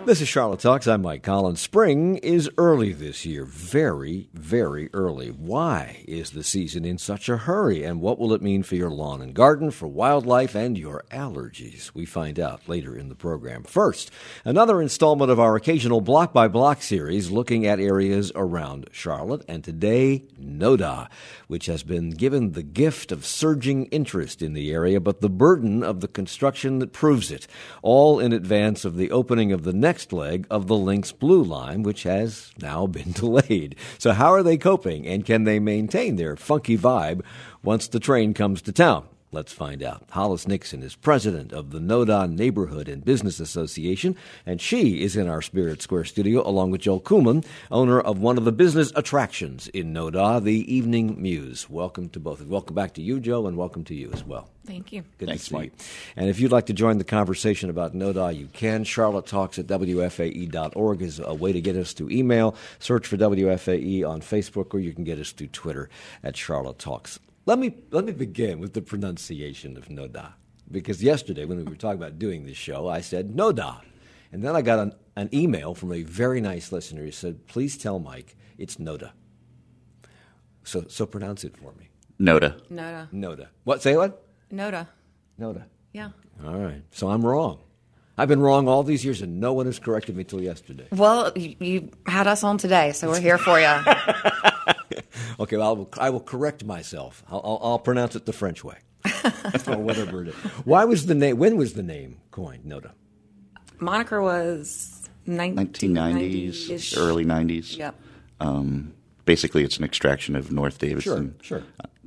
This is Charlotte Talks. I'm Mike Collins. Spring is early this year. Very, very early. Why is the season in such a hurry? And what will it mean for your lawn and garden, for wildlife, and your allergies? We find out later in the program. First, another installment of our occasional block-by-block series looking at areas around Charlotte. And today, Noda, which has been given the gift of surging interest in the area, but the burden of the construction that proves it, all in advance of the opening of the next leg of the Lynx Blue Line, which has now been delayed. So how are they coping, and can they maintain their funky vibe once the train comes to town? Let's find out. Hollis Nixon is president of the Noda Neighborhood and Business Association, and she is in our Spirit Square studio along with Joel Kuhlman, owner of one of the business attractions in Noda, the Evening Muse. Welcome to both. Welcome back to you, Joe, and welcome to you as well. Thank you. Good Thanks, to see Mike. you. And if you'd like to join the conversation about Noda, you can. Charlotte Talks at WFAE.org is a way to get us through email. Search for WFAE on Facebook, or you can get us through Twitter at Charlotte Talks. Let me begin with the pronunciation of Noda, because yesterday when we were talking about doing this show, I said Noda, and then I got an email from a very nice listener who said, "Please tell Mike it's Noda." So pronounce it for me. Noda. Noda. Noda. What? Say what? Noda. Noda. Yeah. All right. So I'm wrong. I've been wrong all these years, and no one has corrected me till yesterday. Well, you had us on today, so we're here for you. Okay, well, I will correct myself. I'll pronounce it the French way, or whatever it is. Why was the name? When was the name coined, Noda? Moniker was 1990s, early 90s. Yep. Basically, it's an extraction of North Davidson. Sure.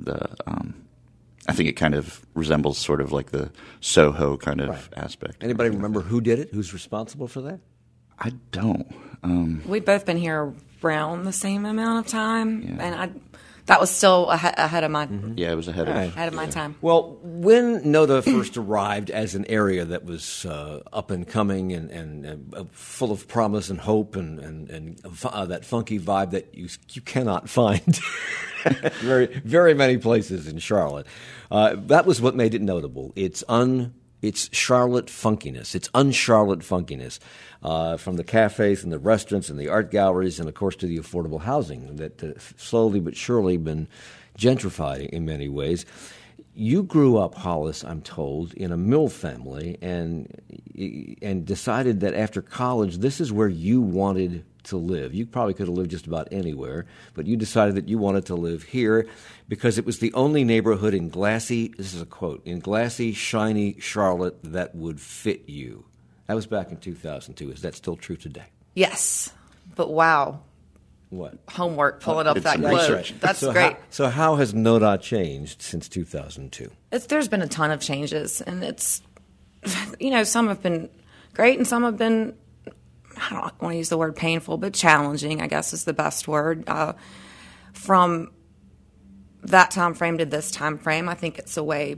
I think it kind of resembles sort of like the Soho kind of aspect. Anybody remember who did it? Who's responsible for that? I don't. We've both been here around the same amount of time, and that was still ahead of my Yeah, it was ahead ahead of my time. Well, when Noda first arrived as an area that was up and coming and full of promise and hope and that funky vibe that you cannot find very, very many places in Charlotte, that was what made it notable. It's Charlotte funkiness. It's un-Charlotte funkiness, from the cafes and the restaurants and the art galleries and, of course, to the affordable housing that slowly but surely been gentrified in many ways. You grew up, Hollis, I'm told, in a mill family and decided that after college this is where you wanted to live. You probably could have lived just about anywhere, but you decided that you wanted to live here because it was the only neighborhood in glassy, this is a quote, in glassy, shiny Charlotte that would fit you. That was back in 2002. Is that still true today? Yes, but wow, What? homework pulling up It's that some quote. research. That's So great. So how has Noda changed since 2002? There's been a ton of changes, and it's, some have been great and some have been, I don't want to use the word painful, but challenging, I guess is the best word. From that time frame to this time frame, I think it's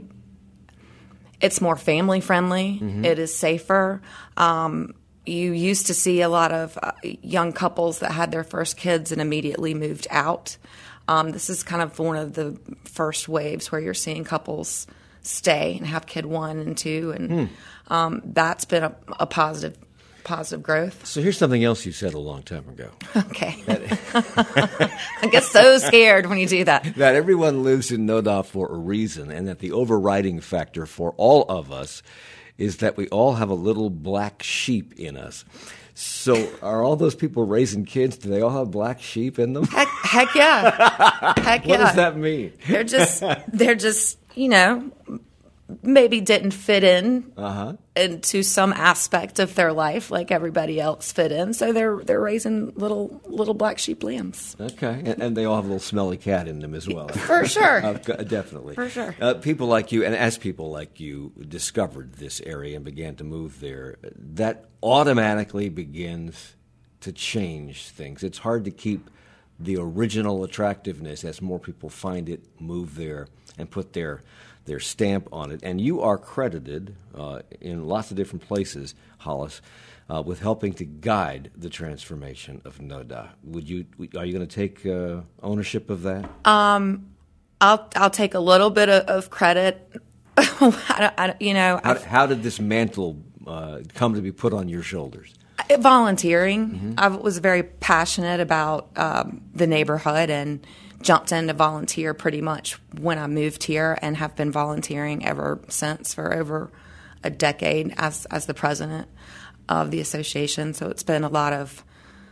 more family friendly. Mm-hmm. It is safer. You used to see a lot of young couples that had their first kids and immediately moved out. This is kind of one of the first waves where you're seeing couples stay and have kid 1 and 2, and that's been a positive growth. So here's something else you said a long time ago. Okay. I get so scared when you do that. That everyone lives in Noda for a reason, and that the overriding factor for all of us is that we all have a little black sheep in us. So are all those people raising kids, do they all have black sheep in them? Heck yeah. Heck yeah. What does that mean? They're just, maybe didn't fit in into some aspect of their life like everybody else fit in. So they're raising little black sheep lambs. Okay, and they all have a little smelly cat in them as well. For sure. Definitely. For sure. People like you, and as people like you discovered this area and began to move there, that automatically begins to change things. It's hard to keep the original attractiveness as more people find it, move there, and put their stamp on it. And you are credited in lots of different places, Hollis, with helping to guide the transformation of Noda. Are you going to take ownership of that? I'll take a little bit of credit. How did this mantle come to be put on your shoulders? Volunteering. I was very passionate about the neighborhood and jumped in to volunteer pretty much when I moved here, and have been volunteering ever since for over a decade as the president of the association. So it's been a lot of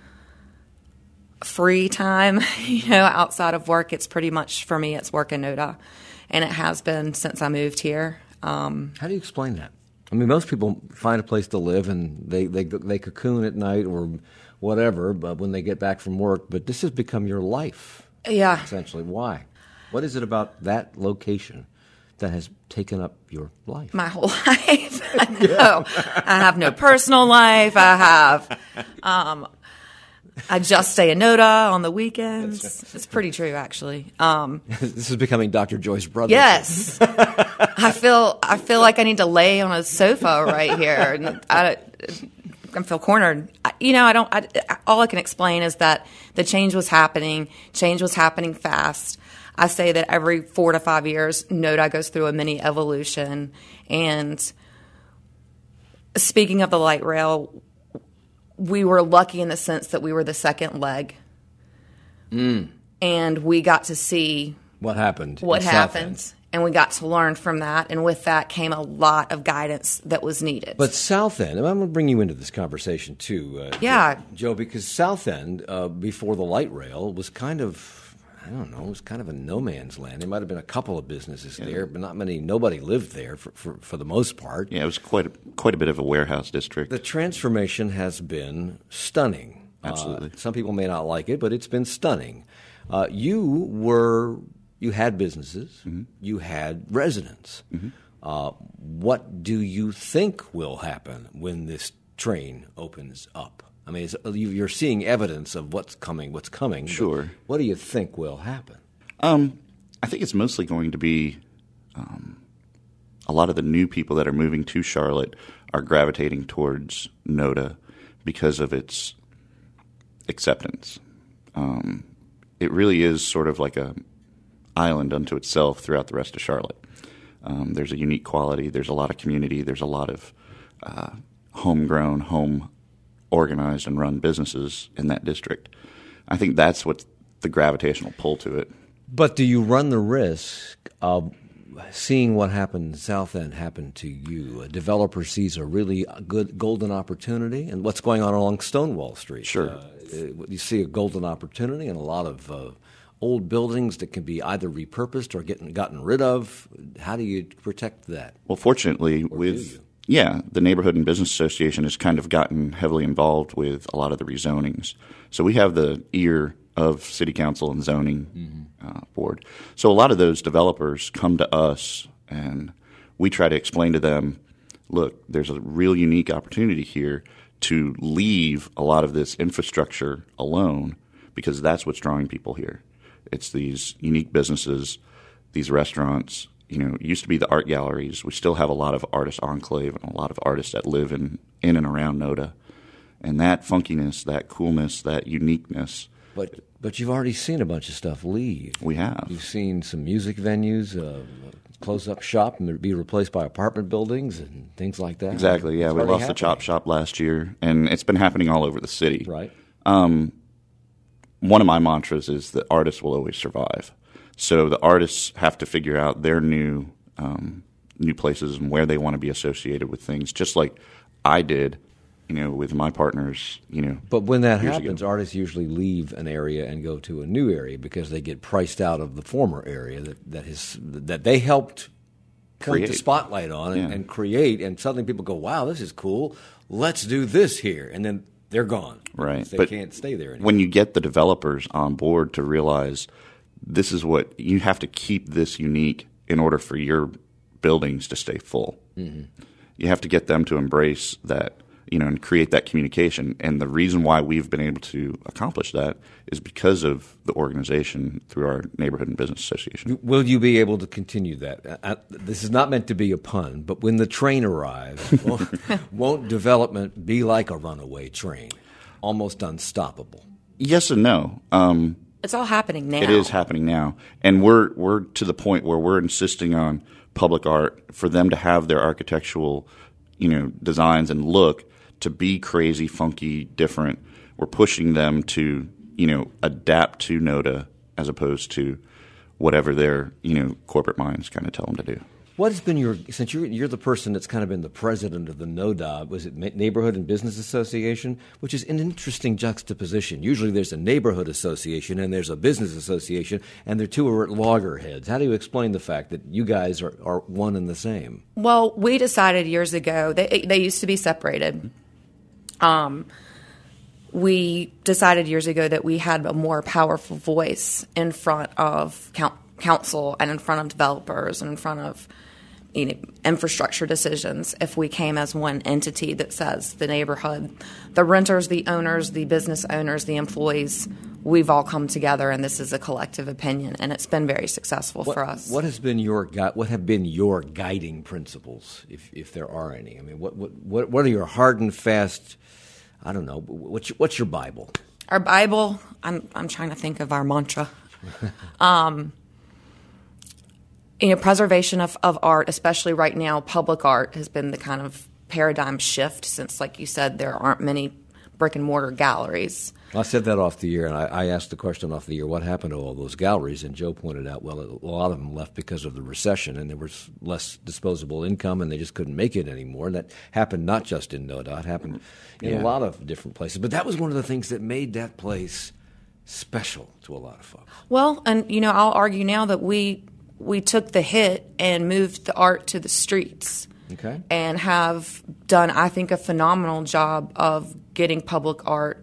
free time, outside of work. It's pretty much, for me, it's work in NODA, and it has been since I moved here. How do you explain that? I mean, most people find a place to live and they cocoon at night or whatever, but when they get back from work. But this has become your life, essentially. Why? What is it about that location that has taken up your life? My whole life. No, I have no personal life. I just stay in NODA on the weekends. It's pretty true, actually. This is becoming Dr. Joyce Brothers. Yes, I feel like I need to lay on a sofa right here, and I feel cornered. All I can explain is that the change was happening. Change was happening fast. I say that every 4 to 5 years, NODA goes through a mini evolution. And speaking of the light rail, we were lucky in the sense that we were the second leg. And we got to see what happened. And we got to learn from that. And with that came a lot of guidance that was needed. But South End, and I'm going to bring you into this conversation too, Joe, because South End, before the light rail, was kind of, I don't know, it was kind of a no man's land. There might have been a couple of businesses there, but not many. Nobody lived there for the most part. Yeah, it was quite a bit of a warehouse district. The transformation has been stunning. Absolutely. Some people may not like it, but it's been stunning. You had businesses, you had residents. What do you think will happen when this train opens up? I mean, you're seeing evidence of what's coming. Sure. What do you think will happen? I think it's mostly going to be a lot of the new people that are moving to Charlotte are gravitating towards NODA because of its acceptance. It really is sort of like a island unto itself throughout the rest of Charlotte. There's a unique quality. There's a lot of community. There's a lot of homegrown, home-organized and run businesses in that district. I think that's what the gravitational pull to it. But do you run the risk of seeing what happened in South End happen to you? A developer sees a really good golden opportunity, and what's going on along Stonewall Street. Sure. You see a golden opportunity and a lot of old buildings that can be either repurposed or gotten rid of. How do you protect that? Well, fortunately, the Neighborhood and Business Association has kind of gotten heavily involved with a lot of the rezonings. So we have the ear of City Council and Zoning Board. So a lot of those developers come to us, and we try to explain to them, look, there's a real unique opportunity here to leave a lot of this infrastructure alone, because that's what's drawing people here. It's these unique businesses, these restaurants. It used to be the art galleries. We still have a lot of artist enclave and a lot of artists that live in and around NODA. And that funkiness, that coolness, that uniqueness. But you've already seen a bunch of stuff leave. We have. You've seen some music venues close up shop and be replaced by apartment buildings and things like that. Exactly, yeah. We lost the Chop Shop last year, and it's been happening all over the city. Right. One of my mantras is that artists will always survive. So the artists have to figure out their new places and where they want to be associated with things, just like I did, with my partners, But when that years happens, ago. artists usually leave an area and go to a new area because they get priced out of the former area that they helped come to spotlight on and create. And suddenly people go, wow, this is cool. Let's do this here. And then they're gone. Right. They can't stay there anymore. When you get the developers on board to realize this is what you have to keep this unique in order for your buildings to stay full. Mm-hmm. You have to get them to embrace that, and create that communication. And the reason why we've been able to accomplish that is because of the organization through our Neighborhood and Business Association. Will you be able to continue that? This is not meant to be a pun, but when the train arrives, won't development be like a runaway train, almost unstoppable? Yes and no. It's all happening now. It is happening now. And we're to the point where we're insisting on public art for them to have their architectural, designs and look to be crazy, funky, different. We're pushing them to, adapt to NODA as opposed to whatever their, corporate minds kind of tell them to do. What has been since you're the person that's kind of been the president of the NODA, was it Neighborhood and Business Association, which is an interesting juxtaposition. Usually there's a neighborhood association and there's a business association, and the two are at loggerheads. How do you explain the fact that you guys are one and the same? Well, we decided years ago, they used to be separated. We decided years ago that we had a more powerful voice in front of council and in front of developers and in front of infrastructure decisions if we came as one entity that says the neighborhood, the renters, the owners, the business owners, the employees, we've all come together and this is a collective opinion, and it's been very successful for us. What have been your guiding principles, if there are any? I mean, what are your hard and fast? I don't know. What's your Bible? Our Bible. I'm trying to think of our mantra. Preservation of art, especially right now, public art has been the kind of paradigm shift since, like you said, there aren't many brick and mortar galleries. I said that off the air, and I asked the question off the air, what happened to all those galleries? And Joe pointed out, well, a lot of them left because of the recession, and there was less disposable income, and they just couldn't make it anymore. And that happened not just in NODA, it happened in a lot of different places. But that was one of the things that made that place special to a lot of folks. Well, and, I'll argue now that we took the hit and moved the art to the streets. Okay. And have done, I think, a phenomenal job of getting public art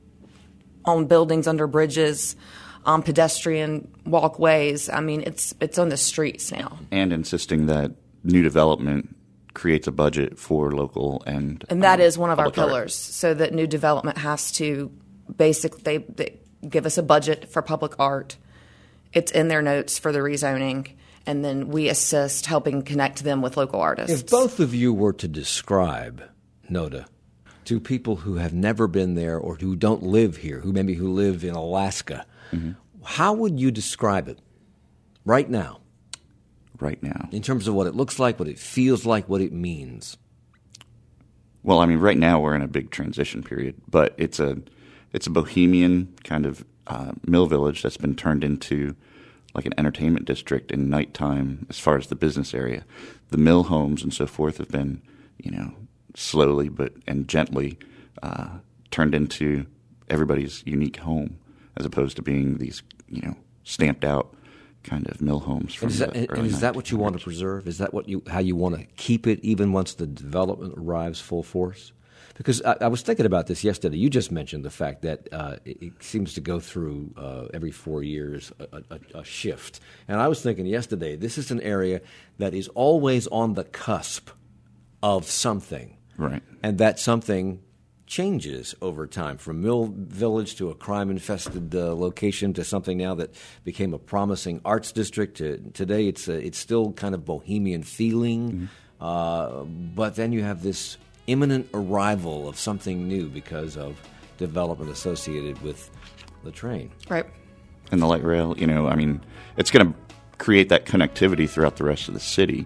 on buildings, under bridges, on pedestrian walkways. I mean, it's on the streets now. And insisting that new development creates a budget for local and that is one of our pillars. Art. So that new development has to basically they give us a budget for public art. It's in their notes for the rezoning. And then we assist helping connect them with local artists. If both of you were to describe NODA to people who have never been there or who don't live here, who live in Alaska, how would you describe it right now? Right now. In terms of what it looks like, what it feels like, what it means. Well, I mean, right now we're in a big transition period, but it's a bohemian kind of mill village that's been turned into like an entertainment district in nighttime as far as the business area. The mill homes and so forth have been, slowly and gently turned into everybody's unique home as opposed to being these, stamped out kind of mill homes. From is that what you want to preserve? Is that how you want to keep it even once the development arrives full force? Because I was thinking about this yesterday. You just mentioned the fact that it seems to go through every 4 years a shift. And I was thinking yesterday, this is an area that is always on the cusp of something. Right. And that something changes over time, from mill village to a crime-infested location to something now that became a promising arts district. Today it's still kind of bohemian feeling, but then you have this imminent arrival of something new because of development associated with the train. Right. And the light rail, it's going to create that connectivity throughout the rest of the city.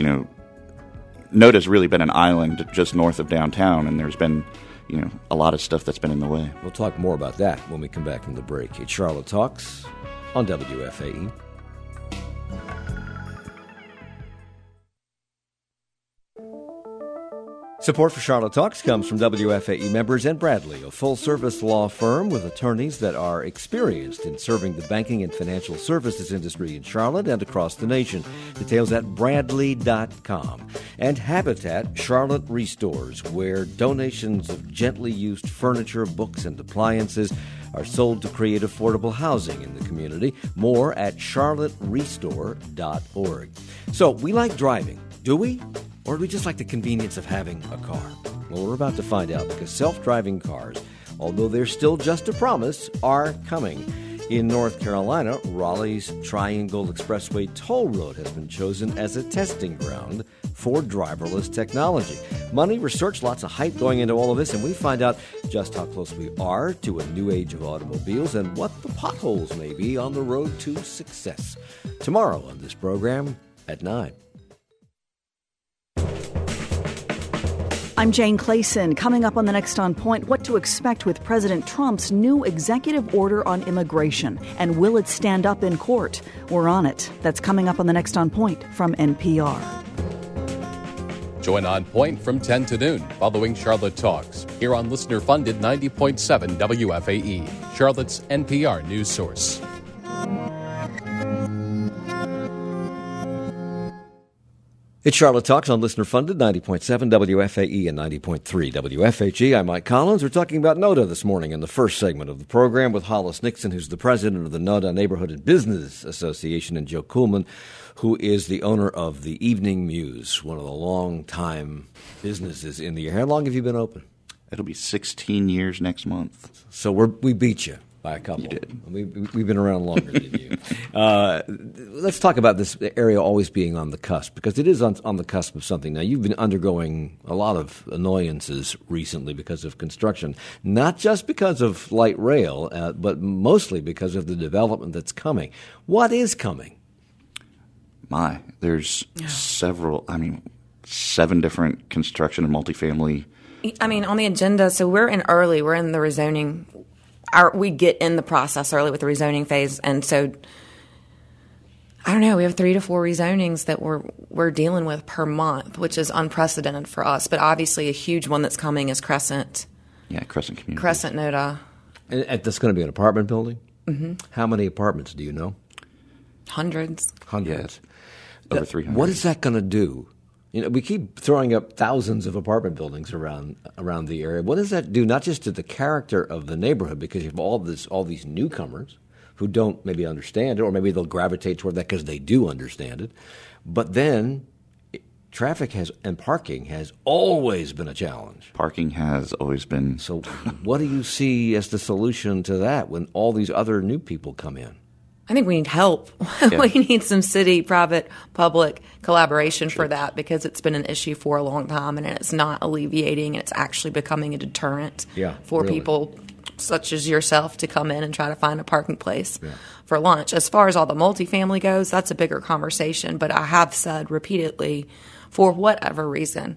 NODA's really been an island just north of downtown, and there's been, a lot of stuff that's been in the way. We'll talk more about that when we come back from the break. It's Charlotte Talks on WFAE. Support for Charlotte Talks comes from WFAE members and Bradley, a full-service law firm with attorneys that are experienced in serving the banking and financial services industry in Charlotte and across the nation. Details at Bradley.com. And Habitat Charlotte Restores, where donations of gently used furniture, books, and appliances are sold to create affordable housing in the community. More at charlotterestore.org. So, we like driving, do we? Or do we just like the convenience of having a car? Well, we're about to find out, because self-driving cars, although they're still just a promise, are coming. In North Carolina, Raleigh's Triangle Expressway Toll Road has been chosen as a testing ground for driverless technology. Money, research, lots of hype going into all of this, and we find out just how close we are to a new age of automobiles and what the potholes may be on the road to success. Tomorrow on this program at 9. I'm Jane Clayson. Coming up on the next On Point, what to expect with President Trump's new executive order on immigration, and will it stand up in court? We're on it. That's coming up on the next On Point from NPR. Join On Point from 10 to noon following Charlotte Talks here on listener-funded 90.7 WFAE, Charlotte's NPR news source. It's Charlotte Talks on listener-funded 90.7 WFAE and 90.3 WFHE. I'm Mike Collins. We're talking about NODA this morning in the first segment of the program with Hollis Nixon, who's the president of the NODA Neighborhood and Business Association, and Joe Kuhlman, who is the owner of the Evening Muse, one of the long-time businesses in the area. How long have you been open? It'll be 16 years next month. So we beat you by a couple. You did. We've been around longer than you. Let's talk about this area always being on the cusp, because it is on the cusp of something. Now, you've been undergoing a lot of annoyances recently because of construction, not just because of light rail, but mostly because of the development that's coming. What is coming? There's seven different construction and multifamily. On the agenda, so we're in the rezoning. We get in the process early with the rezoning phase, and so I don't know. We have 3 to 4 rezonings that we're dealing with per month, which is unprecedented for us. But obviously, a huge one that's coming is Crescent. Yeah, Crescent Community. Crescent NODA. And that's going to be an apartment building? Mm-hmm. How many apartments do you know? Hundreds. Yes. Over 300. What is that going to do? You know, we keep throwing up thousands of apartment buildings around the area. What does that do, not just to the character of the neighborhood, because you have all these newcomers who don't maybe understand it, or maybe they'll gravitate toward that because they do understand it, but then traffic and parking has always been a challenge. Parking has always been. So what do you see as the solution to that when all these other new people come in? I think we need help. Yeah. We need some city, private, public collaboration for that, because it's been an issue for a long time, and it's not alleviating, and it's actually becoming a deterrent for people such as yourself to come in and try to find a parking place for lunch. As far as all the multifamily goes, that's a bigger conversation, but I have said repeatedly, for whatever reason,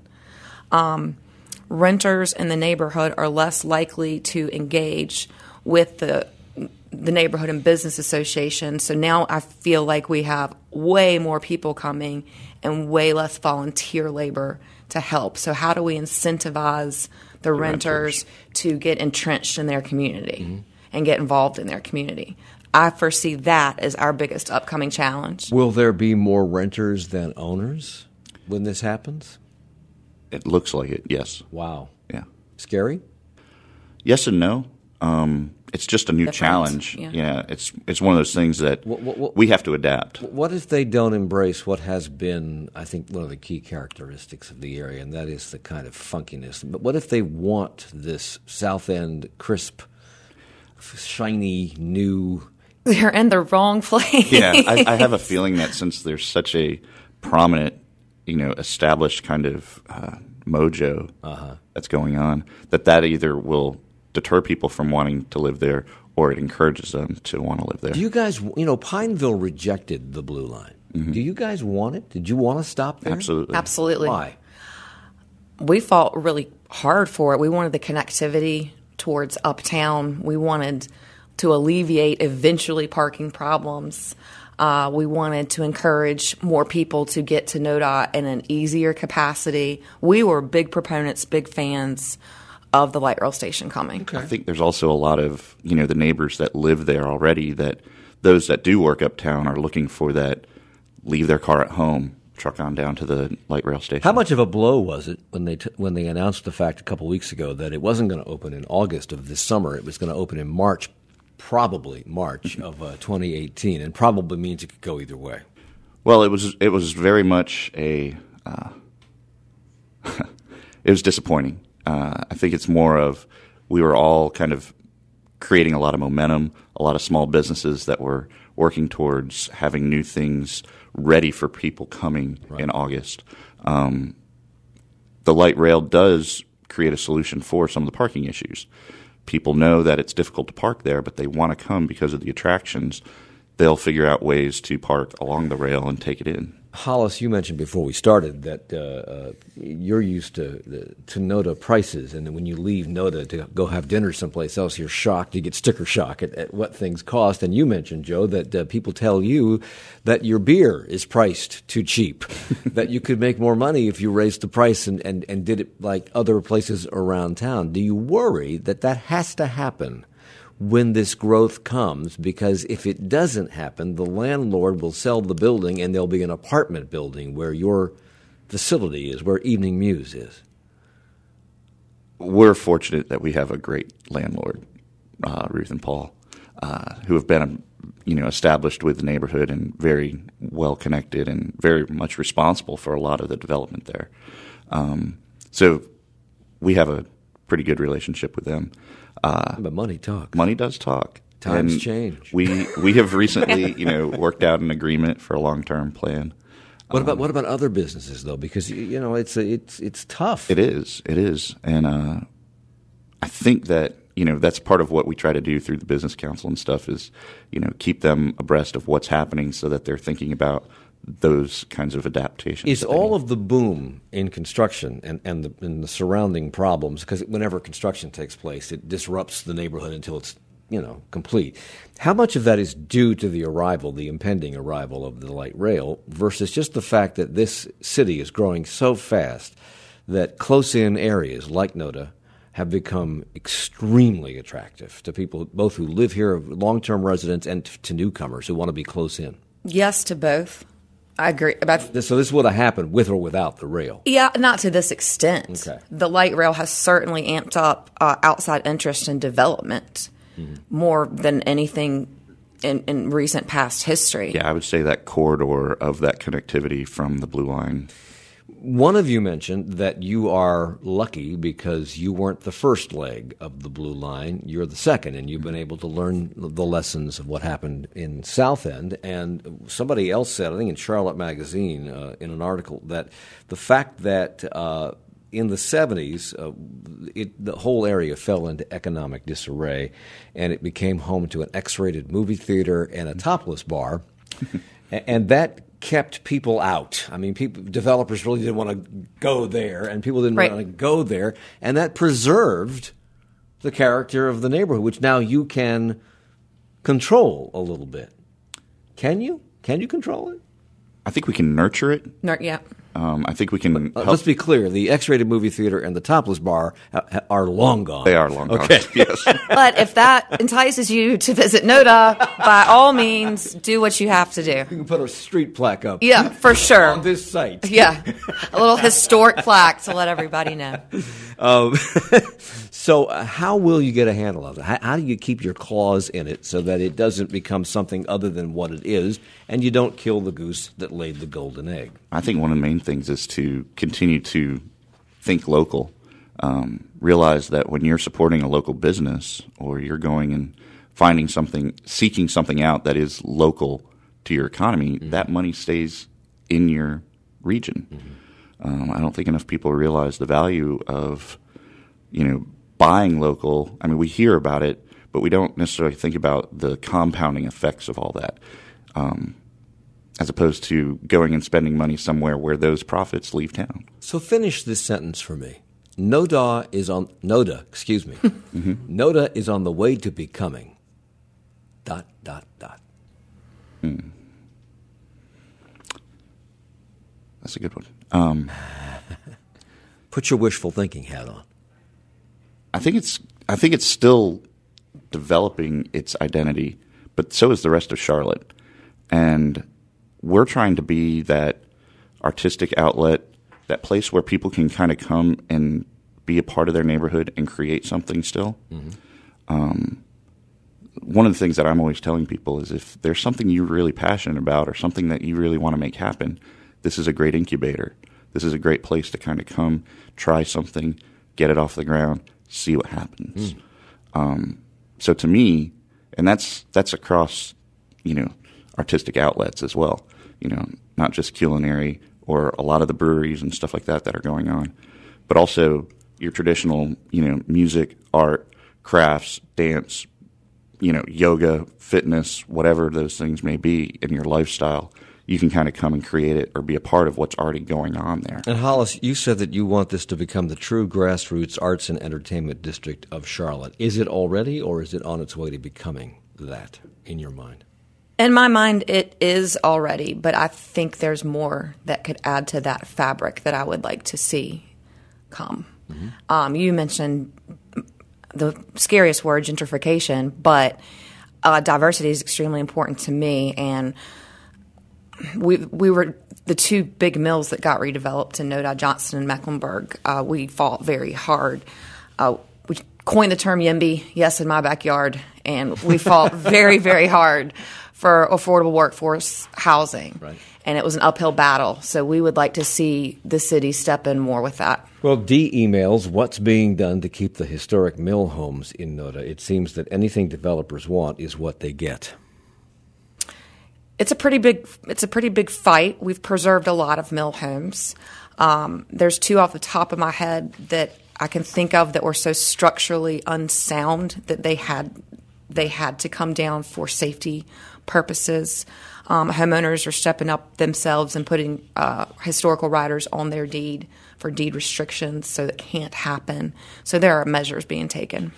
renters in the neighborhood are less likely to engage with the Neighborhood and Business Association. So now I feel like we have way more people coming and way less volunteer labor to help. So how do we incentivize the renters to get entrenched in their community and get involved in their community? I foresee that as our biggest upcoming challenge. Will there be more renters than owners when this happens? It looks like it, yes. Wow. Yeah. Scary? Yes and no. It's just a new challenge. Yeah. It's one of those things that we have to adapt. What if they don't embrace what has been, I think, one of the key characteristics of the area, and that is the kind of funkiness? But what if they want this South End crisp, shiny, new? They're in the wrong place. Yeah, I have a feeling that since there's such a prominent, established kind of mojo that's going on, that either will deter people from wanting to live there, or it encourages them to want to live there. Do you guys, Pineville rejected the Blue Line. Mm-hmm. Do you guys want it? Did you want to stop there? Absolutely. Why? We fought really hard for it. We wanted the connectivity towards uptown. We wanted to alleviate eventually parking problems. We wanted to encourage more people to get to NODA in an easier capacity. We were big proponents, big fans of the light rail station coming. Okay. I think there's also a lot of, the neighbors that live there already, that those that do work uptown are looking for that, leave their car at home, truck on down to the light rail station. How much of a blow was it when they announced the fact a couple weeks ago that it wasn't going to open in August of this summer, it was going to open in March, probably March of 2018, and probably means it could go either way? Well, it was very much it was disappointing. I think it's more of we were all kind of creating a lot of momentum, a lot of small businesses that were working towards having new things ready for people coming in August. The light rail does create a solution for some of the parking issues. People know that it's difficult to park there, but they want to come because of the attractions. they'll figure out ways to park along the rail and take it in. Hollis, you mentioned before we started that you're used to NODA prices, and then when you leave NODA to go have dinner someplace else, you're shocked. You get sticker shock at what things cost. And you mentioned, Joe, that people tell you that your beer is priced too cheap, that you could make more money if you raised the price and did it like other places around town. Do you worry that has to happen when this growth comes? Because if it doesn't happen, the landlord will sell the building and there'll be an apartment building where your facility is, where Evening Muse is. We're fortunate that we have a great landlord, Ruth and Paul, who have been established with the neighborhood and very well connected and very much responsible for a lot of the development there. So we have a pretty good relationship with them. But money talks. Money does talk. Times and change. We have recently, worked out an agreement for a long-term plan. What about other businesses though? Because it's tough. It is, and I think that that's part of what we try to do through the business council and stuff is keep them abreast of what's happening so that they're thinking about those kinds of adaptations. Is all of the boom in construction and the surrounding problems, because whenever construction takes place, it disrupts the neighborhood until it's complete. How much of that is due to the impending arrival of the light rail versus just the fact that this city is growing so fast that close-in areas like NODA have become extremely attractive to people both who live here, long-term residents, and to newcomers who want to be close in? Yes to both. I agree. So this would have happened with or without the rail? Yeah, not to this extent. Okay. The light rail has certainly amped up outside interest in development more than anything in recent past history. Yeah, I would say that corridor of that connectivity from the Blue Line. One of you mentioned that you are lucky because you weren't the first leg of the Blue Line. You're the second, and you've been able to learn the lessons of what happened in South End. And somebody else said, I think in Charlotte Magazine, in an article, that the fact that in the 70s, the whole area fell into economic disarray, and it became home to an X-rated movie theater and a topless bar, and that kept people out. I mean, developers really didn't want to go there, and people didn't want to go there, and that preserved the character of the neighborhood, which now you can control a little bit. Can you? Can you control it? I think we can nurture it. Yeah. I think we can help. Let's be clear. The X-rated movie theater and the topless bar are long gone. They are long gone, yes. But if that entices you to visit NODA, by all means, do what you have to do. You can put a street plaque up. Yeah, for sure. On this site. Yeah. A little historic plaque to let everybody know. So how will you get a handle of it? How do you keep your claws in it so that it doesn't become something other than what it is, and you don't kill the goose that laid the golden egg? I think one of the main things is to continue to think local. Realize that when you're supporting a local business or you're going and finding something, seeking something out that is local to your economy, that money stays in your region. I don't think enough people realize the value of, buying local. I mean, we hear about it, but we don't necessarily think about the compounding effects of all that. As opposed to going and spending money somewhere where those profits leave town. So finish this sentence for me. NODA is on NODA is on the way to becoming ... That's a good one. Put your wishful thinking hat on. I think it's still developing its identity, but so is the rest of Charlotte. And we're trying to be that artistic outlet, that place where people can kind of come and be a part of their neighborhood and create something still. One of the things that I'm always telling people is if there's something you're really passionate about or something that you really want to make happen, this is a great incubator. This is a great place to kind of come, try something, get it off the ground, see what happens. So to me, and that's across, artistic outlets as well, not just culinary or a lot of the breweries and stuff like that are going on, but also your traditional, music, art, crafts, dance, yoga, fitness, whatever those things may be in your lifestyle, you can kind of come and create it or be a part of what's already going on there. And Hollis, you said that you want this to become the true grassroots arts and entertainment district of Charlotte. Is it already, or is it on its way to becoming that in your mind? In my mind, it is already, but I think there's more that could add to that fabric that I would like to see come. Mm-hmm. You mentioned the scariest word, gentrification, but diversity is extremely important to me, and we were the two big mills that got redeveloped in Noda, Johnston, and Mecklenburg. We fought very hard. We coined the term YIMBY, yes, in my backyard, and we fought very, very hard for affordable workforce housing. Right. And it was an uphill battle. So we would like to see the city step in more with that. Well, Dee emails what's being done to keep the historic mill homes in Noda. It seems that anything developers want is what they get. It's a pretty big fight. We've preserved a lot of mill homes. There's two off the top of my head that I can think of that were so structurally unsound that they had to come down for safety purposes. Homeowners are stepping up themselves and putting historical riders on their deed for deed restrictions, so that can't happen. So there are measures being taken.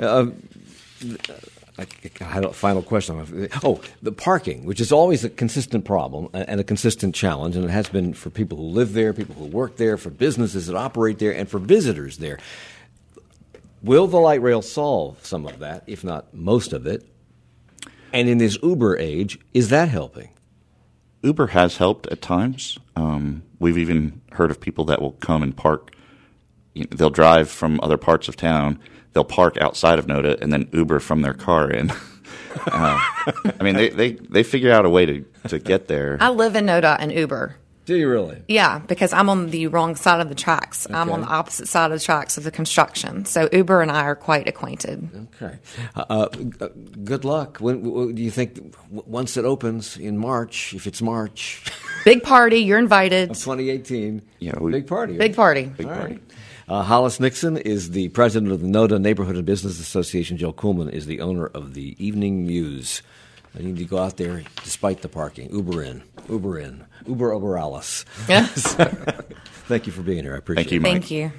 I had a final question. The parking, which is always a consistent problem and a consistent challenge, and it has been for people who live there, people who work there, for businesses that operate there, and for visitors there. Will the light rail solve some of that, if not most of it? And in this Uber age, is that helping? Uber has helped at times. We've even heard of people that will come and park. They'll drive from other parts of town. They'll park outside of Noda and then Uber from their car in. I mean, they figure out a way to get there. I live in Noda and Uber. Do you really? Yeah, because I'm on the wrong side of the tracks. Okay. I'm on the opposite side of the tracks of the construction. So Uber and I are quite acquainted. Okay. Good luck. When do you think, once it opens in March, if it's March? Big party. You're invited. 2018. Yeah, big party. Big party. Big party. Hollis Nixon is the president of the Noda Neighborhood and Business Association. Joe Kuhlman is the owner of the Evening Muse. I need to go out there despite the parking. Uber in. Uber Alice. Yes. Thank you for being here. I appreciate it. Thank you, Mike. Thank you.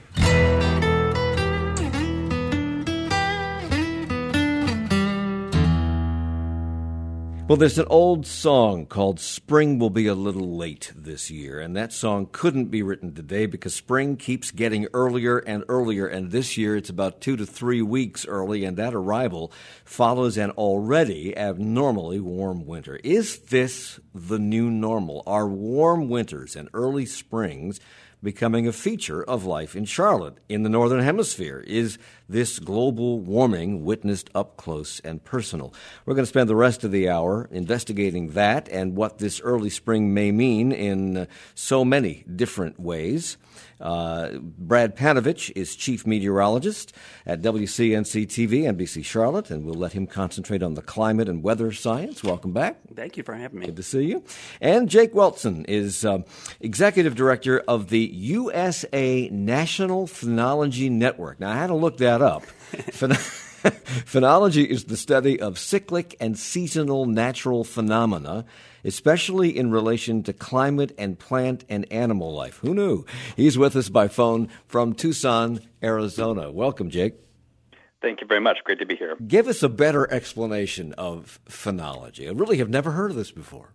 Well, there's an old song called Spring Will Be a Little Late This Year, and that song couldn't be written today because spring keeps getting earlier and earlier, and this year it's about 2 to 3 weeks early, and that arrival follows an already abnormally warm winter. Is this the new normal? Are warm winters and early springs becoming a feature of life in Charlotte, in the Northern Hemisphere? Is this global warming witnessed up close and personal? We're going to spend the rest of the hour investigating that and what this early spring may mean in so many different ways. Brad Panovich is chief meteorologist at WCNC-TV, NBC Charlotte, and we'll let him concentrate on the climate and weather science. Welcome back. Thank you for having me. Good to see you. And Jake Weltson is executive director of the USA National Phenology Network. Now, I had to look that up. Phenology is the study of cyclic and seasonal natural phenomena, especially in relation to climate and plant and animal life. Who knew? He's with us by phone from Tucson, Arizona. Welcome, Jake. Thank you very much. Great to be here. Give us a better explanation of phenology. I really have never heard of this before.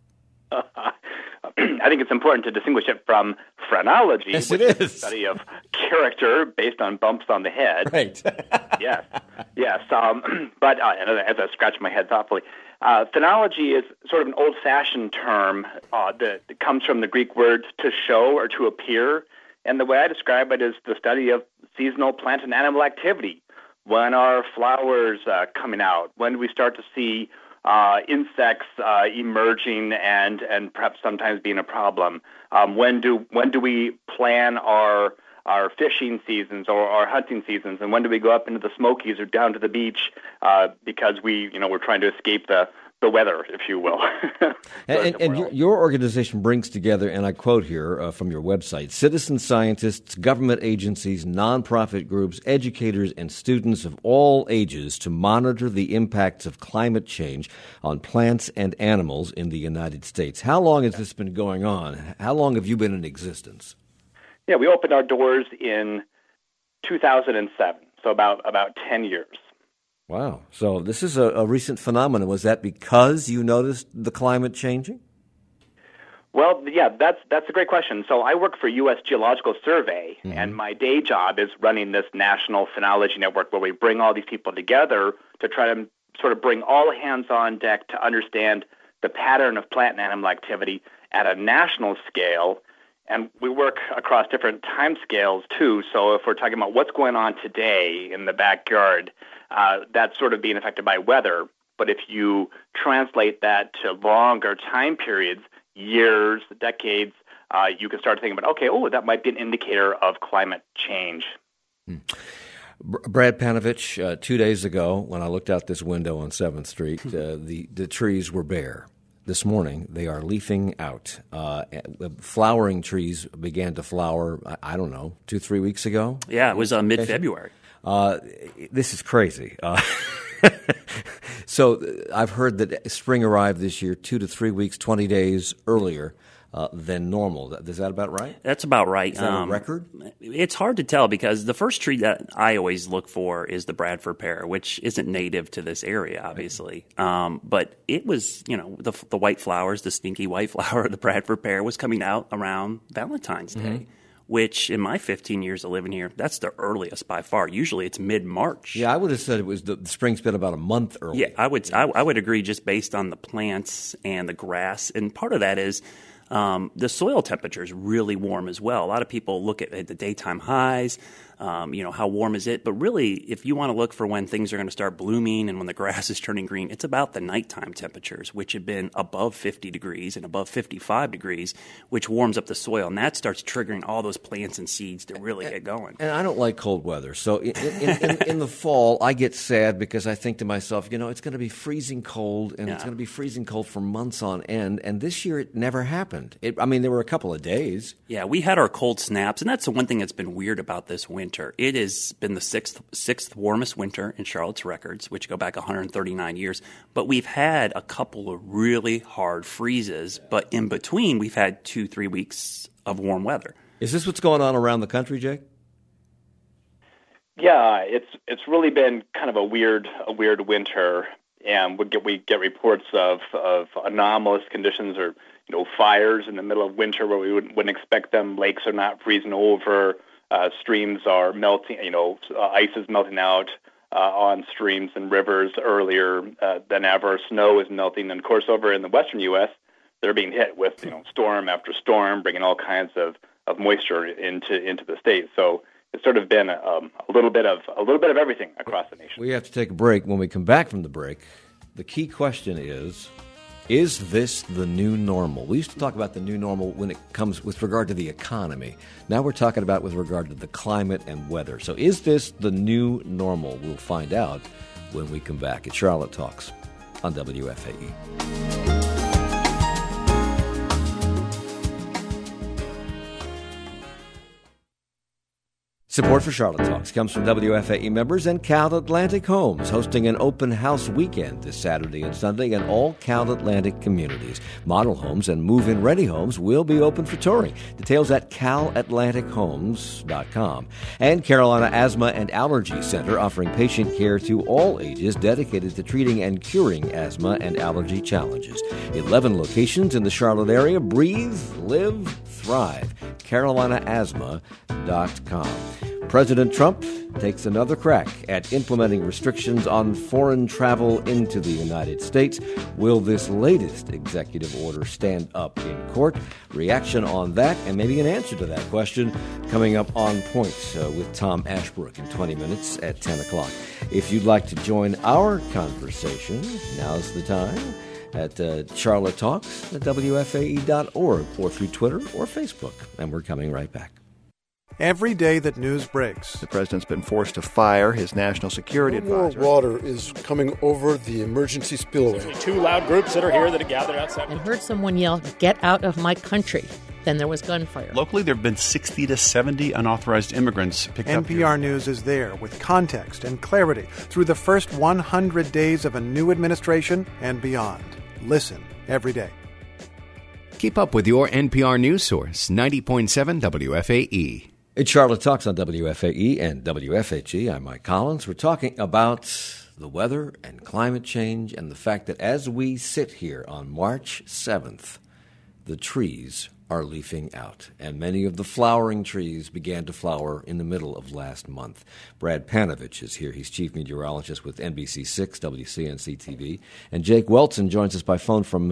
I think it's important to distinguish it from phrenology, yes, which is the study of character based on bumps on the head. Right. Yes. But as I scratch my head thoughtfully, phenology is sort of an old-fashioned term that comes from the Greek words to show or to appear. And the way I describe it is the study of seasonal plant and animal activity. When are flowers coming out? When do we start to see insects emerging and perhaps sometimes being a problem? When do we plan our fishing seasons or our hunting seasons, and when do we go up into the Smokies or down to the beach because we're trying to escape the the weather, if you will. And your organization brings together, and I quote here from your website, citizen scientists, government agencies, nonprofit groups, educators, and students of all ages to monitor the impacts of climate change on plants and animals in the United States. How long has this been going on? How long have you been in existence? Yeah, we opened our doors in 2007, so about 10 years. Wow. So this is a recent phenomenon. Was that because you noticed the climate changing? Well, yeah, that's a great question. So I work for U.S. Geological Survey, and my day job is running this national phenology network where we bring all these people together to try to sort of bring all hands on deck to understand the pattern of plant and animal activity at a national scale. And we work across different time scales, too. So if we're talking about what's going on today in the backyard, that's sort of being affected by weather. But if you translate that to longer time periods, years, decades, you can start thinking about, okay, that might be an indicator of climate change. Brad Panovich, 2 days ago, when I looked out this window on 7th Street, the trees were bare. This morning, they are leafing out. Flowering trees began to flower, I don't know, 2-3 weeks ago? Yeah, it was mid-February. This is crazy. So I've heard that spring arrived this year 2 to 3 weeks, 20 days earlier than normal. Is that about right? That's about right. Is that a record? It's hard to tell because the first tree that I always look for is the Bradford pear, which isn't native to this area, obviously. But it was, the white flowers, the stinky white flower of the Bradford pear was coming out around Valentine's Day, which in my 15 years of living here, that's the earliest by far. Usually it's mid-March. Yeah, I would have said it was the spring's been about a month early. Yeah, I would agree just based on the plants and the grass. And part of that is the soil temperature is really warm as well. A lot of people look at the daytime highs, how warm is it? But really, if you want to look for when things are going to start blooming and when the grass is turning green, it's about the nighttime temperatures, which have been above 50 degrees and above 55 degrees, which warms up the soil. And that starts triggering all those plants and seeds to really get going. And I don't like cold weather. So in the fall, I get sad because I think to myself, it's going to be freezing cold, and it's going to be freezing cold for months on end. And this year, it never happened. There were a couple of days. Yeah, we had our cold snaps, and that's the one thing that's been weird about this winter. It has been the sixth warmest winter in Charlotte's records, which go back 139 years. But we've had a couple of really hard freezes. But in between, we've had 2-3 weeks of warm weather. Is this what's going on around the country, Jake? Yeah, it's really been kind of a weird winter, and we get reports of anomalous conditions or fires in the middle of winter where we wouldn't expect them. Lakes are not freezing over. Streams are melting, ice is melting out on streams and rivers earlier than ever. Snow is melting. And, of course, over in the western U.S., they're being hit with, storm after storm, bringing all kinds of moisture into the state. So it's sort of been a little bit of everything across the nation. We have to take a break. When we come back from the break, the key question is this the new normal? We used to talk about the new normal when it comes with regard to the economy. Now we're talking about with regard to the climate and weather. So is this the new normal? We'll find out when we come back. It's Charlotte Talks on WFAE. Support for Charlotte Talks comes from WFAE members and Cal Atlantic Homes, hosting an open house weekend this Saturday and Sunday in all Cal Atlantic communities. Model homes and move-in ready homes will be open for touring. Details at calatlantichomes.com. And Carolina Asthma and Allergy Center, offering patient care to all ages, dedicated to treating and curing asthma and allergy challenges. 11 locations in the Charlotte area. Breathe, live, thrive. CarolinaAsthma.com. President Trump takes another crack at implementing restrictions on foreign travel into the United States. Will this latest executive order stand up in court? Reaction on that and maybe an answer to that question coming up on Point with Tom Ashbrook in 20 minutes at 10 o'clock. If you'd like to join our conversation, now's the time at Charlotte Talks at WFAE.org or through Twitter or Facebook. And we're coming right back. every day that news breaks. The president's been forced to fire his national security advisor. More water is coming over the emergency spillway. There's two loud groups that are here that are gathered outside. I heard someone yell, "Get out of my country." Then there was gunfire. Locally, there have been 60 to 70 unauthorized immigrants picked up here. NPR News is there with context and clarity through the first 100 days of a new administration and beyond. Listen every day. Keep up with your NPR news source, 90.7 WFAE. It's Charlotte Talks on WFAE and WFHE. I'm Mike Collins. We're talking about the weather and climate change and the fact that as we sit here on March 7th, the trees are leafing out, and many of the flowering trees began to flower in the middle of last month. Brad Panovich is here. He's chief meteorologist with NBC6, WCNC-TV. And Jake Welton joins us by phone from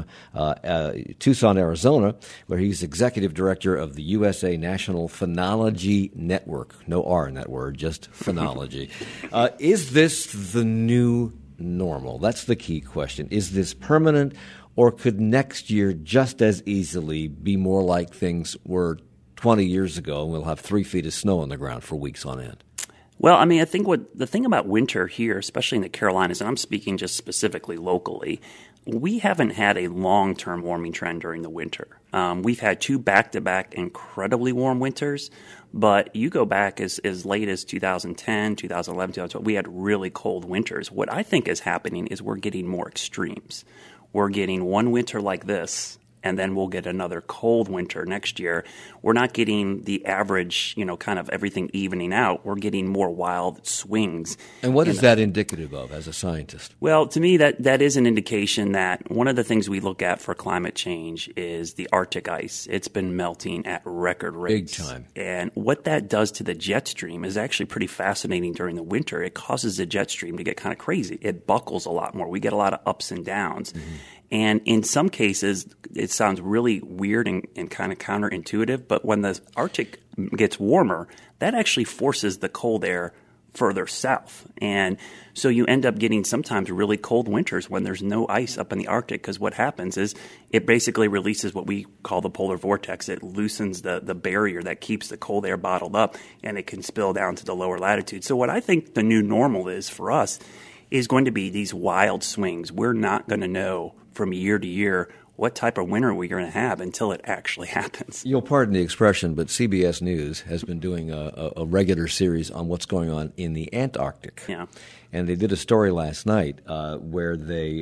Tucson, Arizona, where he's executive director of the USA National Phenology Network. No R in that word, just phenology. Is this the new normal? That's the key question. Is this permanent? Or could next year just as easily be more like things were 20 years ago, and we'll have 3 feet of snow on the ground for weeks on end? Well, I mean, I think the thing about winter here, especially in the Carolinas, and I'm speaking just specifically locally, we haven't had a long-term warming trend during the winter. We've had 2 back-to-back incredibly warm winters, but you go back as late as 2010, 2011, 2012, we had really cold winters. What I think is happening is we're getting more extremes. We're getting one winter like this, and then we'll get another cold winter next year. We're not getting the average, kind of everything evening out. We're getting more wild swings. And what is that indicative of as a scientist? Well, to me, that is an indication that one of the things we look at for climate change is the Arctic ice. It's been melting at record rates. Big time. And what that does to the jet stream is actually pretty fascinating during the winter. It causes the jet stream to get kind of crazy. It buckles a lot more. We get a lot of ups and downs. Mm-hmm. And in some cases, it sounds really weird and kind of counterintuitive, but when the Arctic gets warmer, that actually forces the cold air further south. And so you end up getting sometimes really cold winters when there's no ice up in the Arctic, because what happens is it basically releases what we call the polar vortex. It loosens the barrier that keeps the cold air bottled up, and it can spill down to the lower latitudes. So what I think the new normal is for us is going to be these wild swings. We're not going to know from year to year what type of winter we're going to have until it actually happens. You'll pardon the expression, but CBS News has been doing a regular series on what's going on in the Antarctic. Yeah. And they did a story last night where they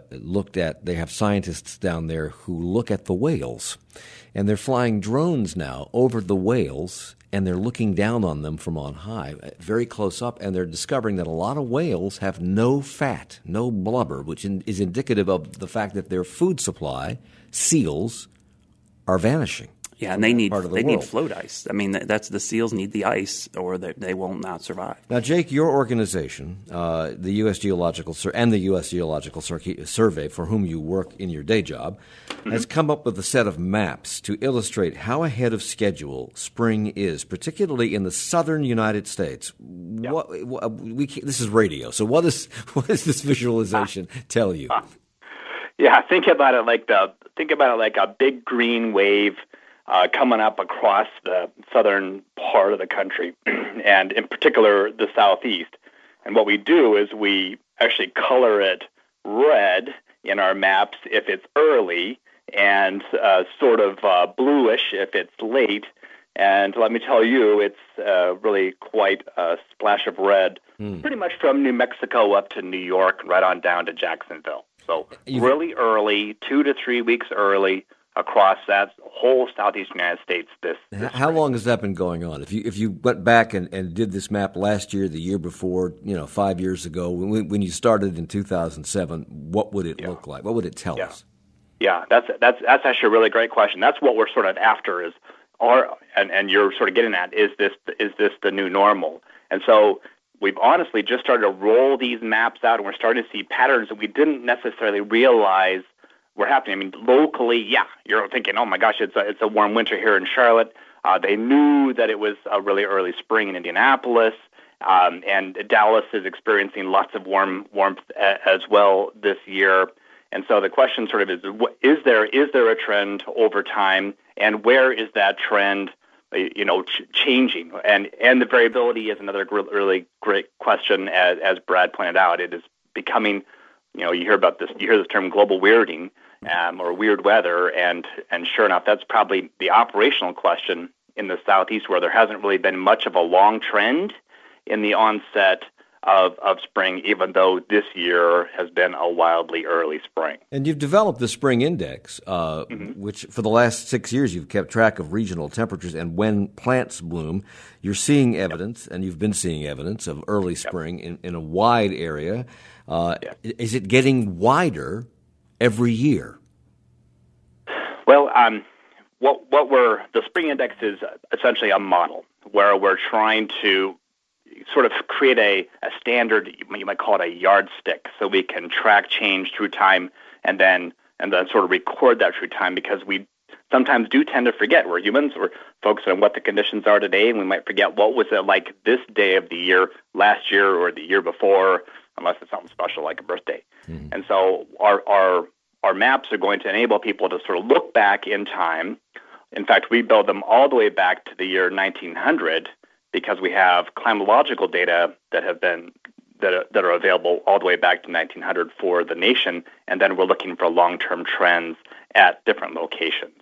they have scientists down there who look at the whales. And they're flying drones now over the whales, and they're looking down on them from on high, very close up, and they're discovering that a lot of whales have no fat, no blubber, which is indicative of the fact that their food supply, seals, are vanishing. Yeah, and they need float ice. I mean, that's the seals need the ice, or they will not survive. Now, Jake, your organization, the U.S. Geological and the U.S. Geological Survey, for whom you work in your day job, has come up with a set of maps to illustrate how ahead of schedule spring is, particularly in the southern United States. Yeah. This is radio, so what does this visualization tell you? Yeah, think about it like a big green wave coming up across the southern part of the country, and in particular the southeast. And what we do is we actually color it red in our maps if it's early, and sort of bluish if it's late. And let me tell you, it's really quite a splash of red, pretty much from New Mexico up to New York, right on down to Jacksonville. So really early, 2 to 3 weeks early, across that whole southeastern United States. How long has that been going on? If you went back and did this map last year, the year before, 5 years ago, when you started in 2007, what would it look like? What would it tell us? Yeah, that's actually a really great question. That's what we're sort of after and you're sort of getting at, is this the new normal? And so we've honestly just started to roll these maps out, and we're starting to see patterns that we didn't necessarily realize were happening. I mean, locally, you're thinking, oh my gosh, it's a warm winter here in Charlotte. They knew that it was a really early spring in Indianapolis, and Dallas is experiencing lots of warmth as well this year. And so the question sort of is there a trend over time, and where is that trend changing, and the variability is another really great question. As Brad pointed out, it is becoming, you hear this term global weirding, or weird weather, and sure enough, that's probably the operational question in the Southeast, where there hasn't really been much of a long trend in the onset of spring, even though this year has been a wildly early spring. And you've developed the Spring Index, which for the last 6 years you've kept track of regional temperatures and when plants bloom. You're seeing evidence, and you've been seeing evidence of early spring in a wide area. Is it getting wider every year? Well, the Spring Index is essentially a model where we're trying to sort of create a standard, you might call it a yardstick, so we can track change through time and then sort of record that through time, because we sometimes do tend to forget. We're humans. We're focused on what the conditions are today, and we might forget what was it like this day of the year, last year, or the year before, unless it's something special like a birthday. Mm-hmm. And so our maps are going to enable people to sort of look back in time. In fact, we build them all the way back to the year 1900, because we have climatological data that are available all the way back to 1900 for the nation, and then we're looking for long-term trends at different locations.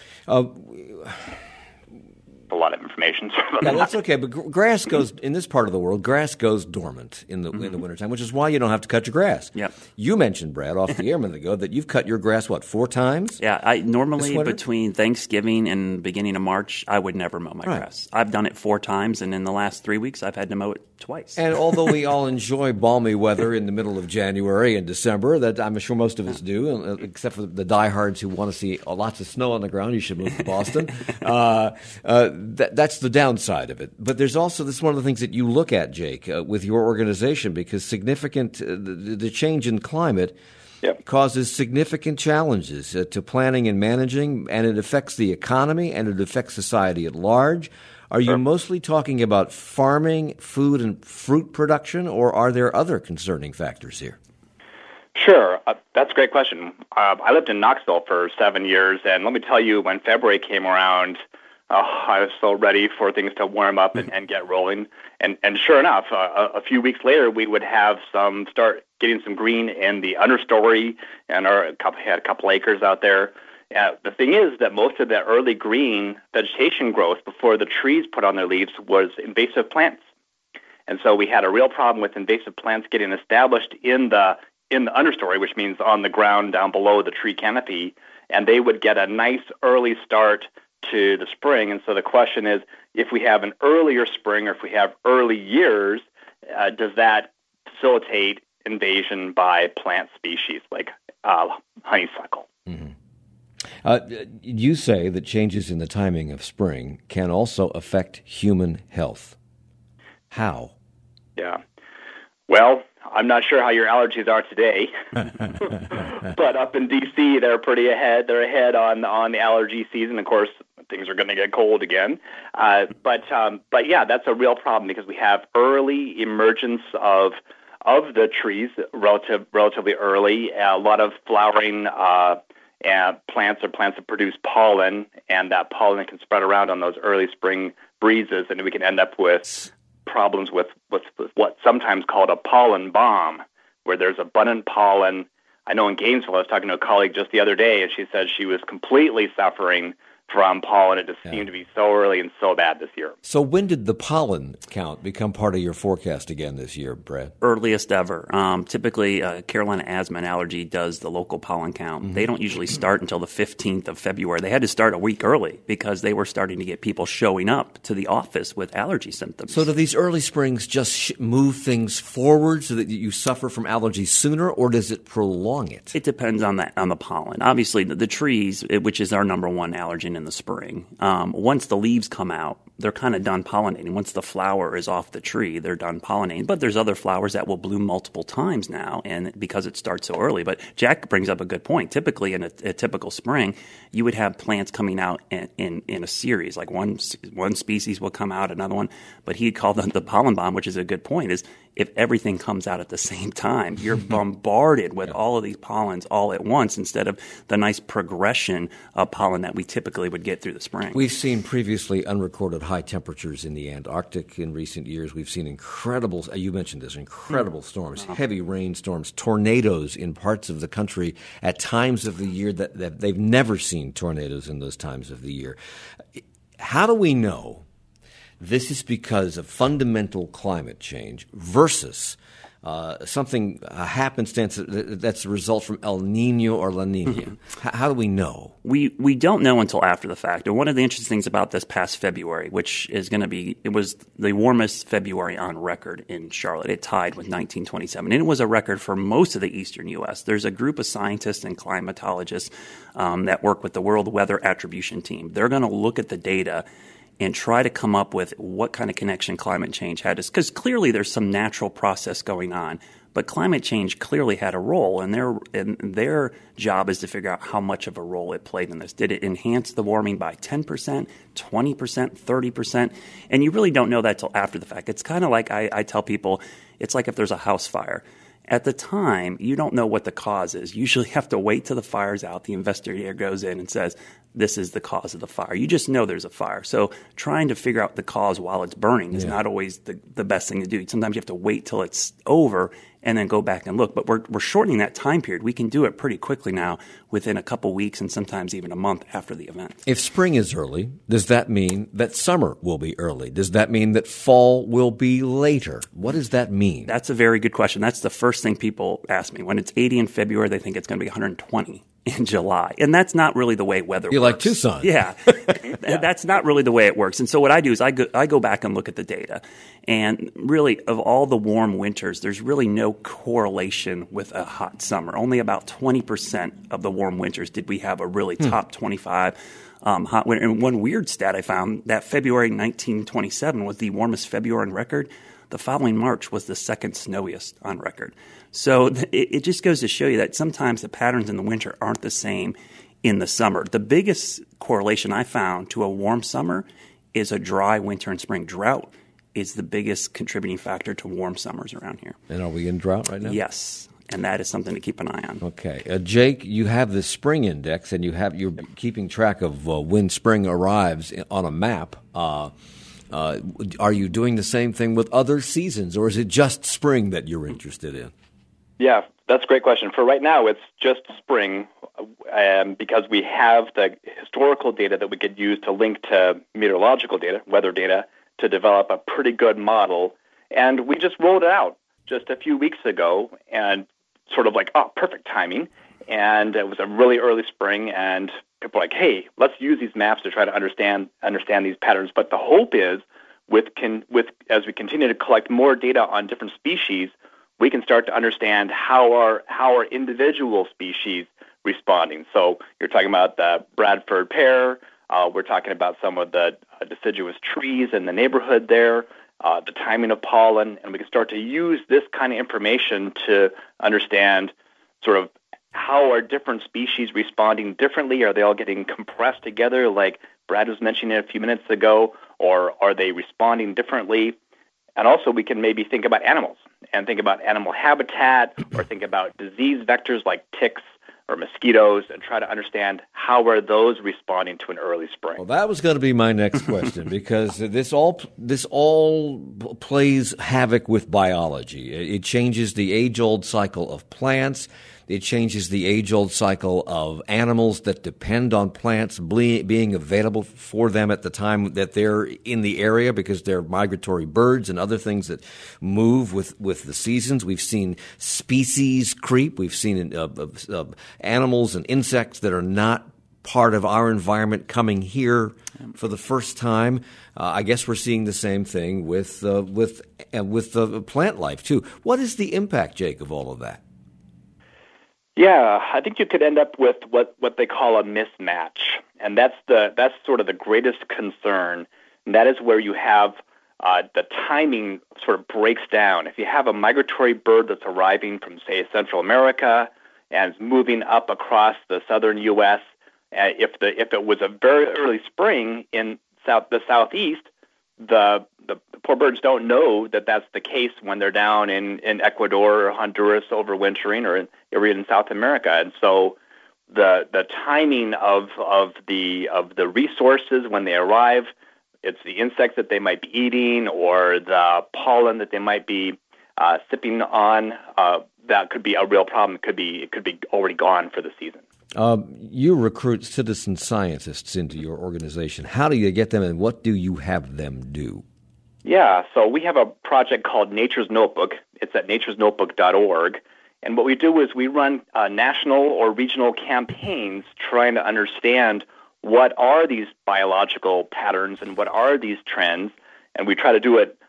A lot of information. Yeah, that's okay, but grass goes, in this part of the world, grass goes dormant in the wintertime, which is why you don't have to cut your grass. Yep. You mentioned, Brad, off the air a minute ago, that you've cut your grass, 4 times? Yeah, I normally between Thanksgiving and beginning of March, I would never mow my grass. I've done it 4 times, and in the last 3 weeks, I've had to mow it twice. And although we all enjoy balmy weather in the middle of January and December, that I'm sure most of us do, except for the diehards who want to see lots of snow on the ground, you should move to Boston. That's the downside of it. But there's also, this is one of the things that you look at, Jake, with your organization, because the change in climate causes significant challenges to planning and managing, and it affects the economy and it affects society at large. Are you mostly talking about farming, food, and fruit production, or are there other concerning factors here? Sure. That's a great question. I lived in Knoxville for 7 years, and let me tell you, when February came around, I was so ready for things to warm up and get rolling. And sure enough, a few weeks later, we would have start getting some green in the understory, and had a couple acres out there. The thing is that most of that early green vegetation growth before the trees put on their leaves was invasive plants. And so we had a real problem with invasive plants getting established in the understory, which means on the ground down below the tree canopy, and they would get a nice early start to the spring. And so the question is, if we have an earlier spring, or if we have early years, does that facilitate invasion by plant species like honeysuckle? Mm-hmm. You say that changes in the timing of spring can also affect human health. How? Yeah. Well, I'm not sure how your allergies are today, but up in D.C., they're pretty ahead. They're ahead on the allergy season. Of course, things are going to get cold again. But yeah, that's a real problem, because we have early emergence of the trees relatively early. A lot of flowering plants that produce pollen, and that pollen can spread around on those early spring breezes, and we can end up with problems with what's sometimes called a pollen bomb, where there's abundant pollen. I know in Gainesville, I was talking to a colleague just the other day, and she said she was completely suffering from pollen. It just seemed to be so early and so bad this year. So when did the pollen count become part of your forecast again this year, Brad? Earliest ever. Typically, Carolina Asthma and Allergy does the local pollen count. Mm-hmm. They don't usually start until the 15th of February. They had to start a week early because they were starting to get people showing up to the office with allergy symptoms. So do these early springs just move things forward so that you suffer from allergies sooner, or does it prolong it? It depends on the pollen. Obviously, the trees, which is our number one allergen in the spring, once the leaves come out, they're kind of done pollinating. Once the flower is off the tree, they're done pollinating. But there's other flowers that will bloom multiple times now, and because it starts so early. But Jack brings up a good point. Typically, in a typical spring, you would have plants coming out in a series. Like one species will come out, another one. But he called them the pollen bomb, which is a good point, is if everything comes out at the same time, you're bombarded with all of these pollens all at once instead of the nice progression of pollen that we typically would get through the spring. We've seen previously unrecorded high temperatures in the Antarctic in recent years. We've seen incredible, you mentioned this, incredible storms, heavy rainstorms, tornadoes in parts of the country at times of the year that they've never seen tornadoes in those times of the year. How do we know this is because of fundamental climate change versus something, a happenstance that's a result from El Nino or La Nina? How do we know? We don't know until after the fact. And one of the interesting things about this past February, which is going to be, it was the warmest February on record in Charlotte. It tied with 1927. And it was a record for most of the eastern U.S. There's a group of scientists and climatologists that work with the World Weather Attribution Team. They're going to look at the data and try to come up with what kind of connection climate change had. Because clearly there's some natural process going on, but climate change clearly had a role, and their job is to figure out how much of a role it played in this. Did it enhance the warming by 10%, 20%, 30%? And you really don't know that till after the fact. It's kind of like I tell people, it's like if there's a house fire. At the time, you don't know what the cause is. You usually have to wait till the fire's out. The investigator goes in and says, this is the cause of the fire. You just know there's a fire. So trying to figure out the cause while it's burning is not always the best thing to do. Sometimes you have to wait till it's over and then go back and look. But we're shortening that time period. We can do it pretty quickly now within a couple weeks and sometimes even a month after the event. If spring is early, does that mean that summer will be early? Does that mean that fall will be later? What does that mean? That's a very good question. That's the first thing people ask me. When it's 80 in February, they think it's going to be 120 in July. And that's not really the way weather works. You're like Tucson. Yeah. That's not really the way it works. And so what I do is I go back and look at the data. And really, of all the warm winters, there's really no correlation with a hot summer. Only about 20% of the warm winters did we have a really top 25 hot winter. And one weird stat I found, that February 1927 was the warmest February on record. The following March was the second snowiest on record. So it just goes to show you that sometimes the patterns in the winter aren't the same in the summer. The biggest correlation I found to a warm summer is a dry winter and spring. Drought is the biggest contributing factor to warm summers around here. And are we in drought right now? Yes, and that is something to keep an eye on. Okay. Jake, you have the spring index, and you're keeping track of when spring arrives on a map. Are you doing the same thing with other seasons, or is it just spring that you're interested in? Yeah, that's a great question. For right now, it's just spring because we have the historical data that we could use to link to meteorological data, weather data, to develop a pretty good model. And we just rolled it out just a few weeks ago and sort of like, perfect timing. And it was a really early spring, and people were like, hey, let's use these maps to try to understand these patterns. But the hope is, as we continue to collect more data on different species, we can start to understand how are individual species responding. So you're talking about the Bradford pear. We're talking about some of the deciduous trees in the neighborhood there, the timing of pollen, and we can start to use this kind of information to understand sort of how are different species responding differently. Are they all getting compressed together like Brad was mentioning a few minutes ago, or are they responding differently? And also we can maybe think about animals and think about animal habitat or think about disease vectors like ticks or mosquitoes and try to understand how are those responding to an early spring. Well, that was going to be my next question because this all plays havoc with biology. It changes the age-old cycle of plants. It changes the age-old cycle of animals that depend on plants being available for them at the time that they're in the area because they're migratory birds and other things that move with the seasons. We've seen species creep. We've seen animals and insects that are not part of our environment coming here for the first time. I guess we're seeing the same thing with the plant life, too. What is the impact, Jake, of all of that? Yeah, I think you could end up with what they call a mismatch, and that's sort of the greatest concern and that is where you have the timing sort of breaks down. If you have a migratory bird that's arriving from, say, Central America and is moving up across the southern U.S., if it was a very early spring in the southeast, the poor birds don't know that that's the case when they're down in Ecuador or Honduras overwintering, or even in South America. And so the timing of the resources when they arrive, it's the insects that they might be eating or the pollen that they might be sipping on, that could be a real problem. It could be already gone for the season. You recruit citizen scientists into your organization. How do you get them, and what do you have them do? Yeah, so we have a project called Nature's Notebook. It's at naturesnotebook.org. And what we do is we run national or regional campaigns trying to understand what are these biological patterns and what are these trends, and we try to do it,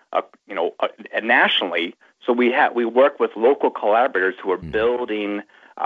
nationally. So we work with local collaborators who are building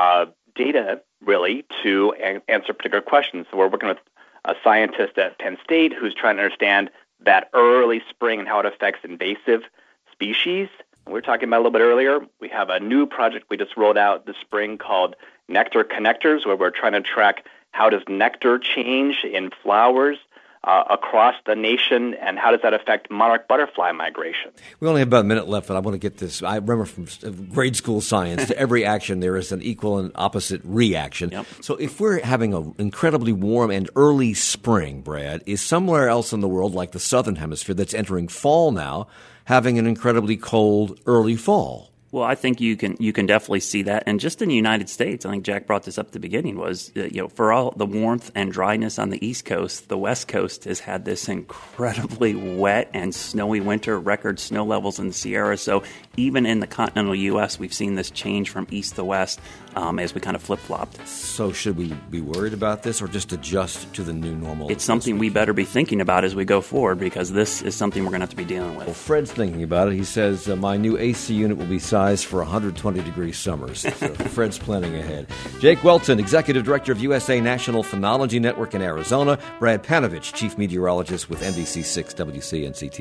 data really to answer particular questions. So we're working with a scientist at Penn State who's trying to understand that early spring and how it affects invasive species. We were talking about a little bit earlier. We have a new project we just rolled out this spring called Nectar Connectors, where we're trying to track how does nectar change in flowers across the nation, and how does that affect monarch butterfly migration? We only have about a minute left, and I want to get this. I remember from grade school science, to every action there is an equal and opposite reaction. Yep. So if we're having an incredibly warm and early spring, Brad, is somewhere else in the world, like the southern hemisphere that's entering fall now, having an incredibly cold early fall? Well, I think you can definitely see that, and just in the United States, I think Jack brought this up at the beginning, was for all the warmth and dryness on the East Coast, the West Coast has had this incredibly wet and snowy winter, record snow levels in the Sierra. So even in the continental U.S., we've seen this change from east to west as we kind of flip-flopped. So should we be worried about this, or just adjust to the new normal? It's something we better be thinking about as we go forward, because this is something we're going to have to be dealing with. Well, Fred's thinking about it. He says, my new AC unit will be sized for 120-degree summers. So Fred's planning ahead. Jake Welton, Executive Director of USA National Phenology Network in Arizona. Brad Panovich, Chief Meteorologist with NBC6 WCNC